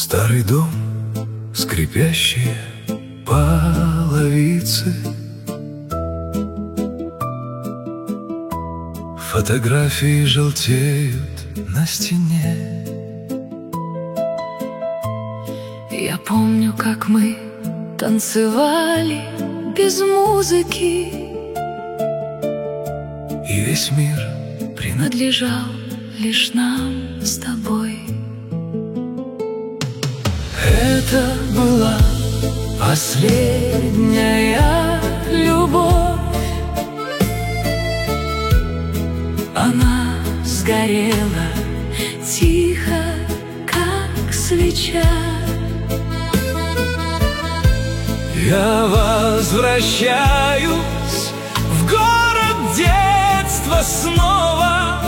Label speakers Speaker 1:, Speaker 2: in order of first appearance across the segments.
Speaker 1: Старый дом, скрипящие половицы, фотографии желтеют на стене.
Speaker 2: Я помню, как мы танцевали без музыки,
Speaker 1: И весь мир
Speaker 2: принадлежал лишь нам с тобой.
Speaker 1: Это была
Speaker 2: Последняя любовь, она сгорела тихо, как свеча.
Speaker 1: Я возвращаюсь в город детства снова,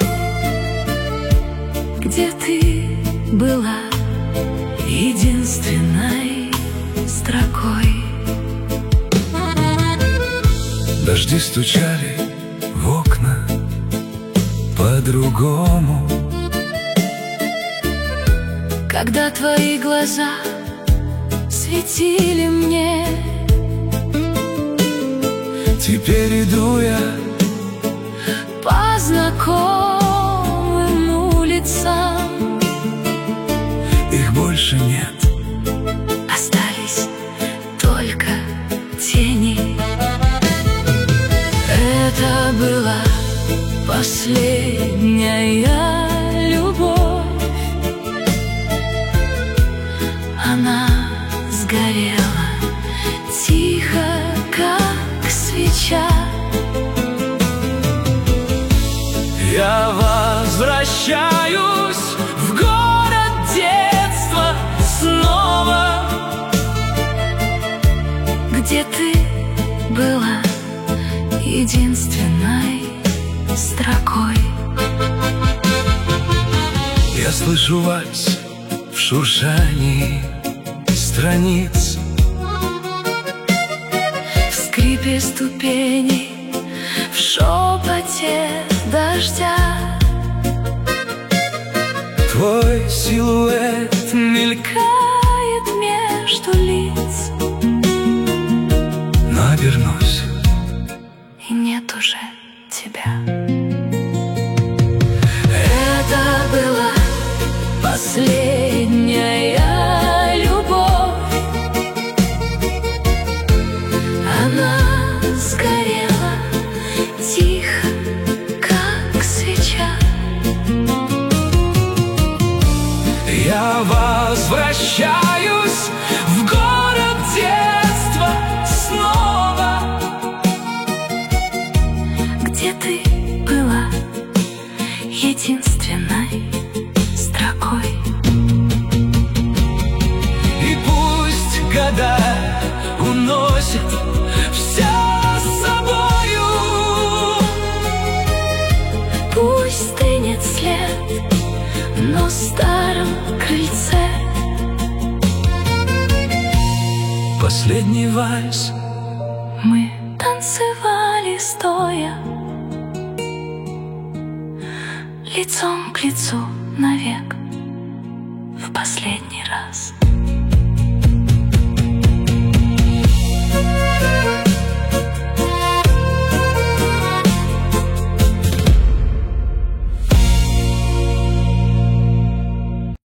Speaker 2: Где ты была единственной строкой.
Speaker 1: Дожди стучали в окна по-другому,
Speaker 2: Когда твои глаза светили мне.
Speaker 1: Теперь иду я
Speaker 2: По знакомым улицам,
Speaker 1: их больше нет.
Speaker 2: остались только тени. Это была последняя любовь, она сгорела тихо, как свеча.
Speaker 1: Я возвращаюсь в город детства снова,
Speaker 2: Где ты была единственной строкой.
Speaker 1: я слышу вальс в шуршании страниц,
Speaker 2: В скрипе ступеней, в шепоте дождя.
Speaker 1: твой силуэт
Speaker 2: Мелькает между лиц,
Speaker 1: но обернусь.
Speaker 2: и нет уже тебя. Это была последняя любовь, она сгорела тихо, как свеча.
Speaker 1: Я возвращаюсь в город детства снова,
Speaker 2: Где ты была единственной строкой.
Speaker 1: и пусть года уносят все с собою.
Speaker 2: Пусть стынет след на старом крыльце.
Speaker 1: Последний вальс
Speaker 2: Мы танцевали стоя, лицом к лицу навек, в последний раз.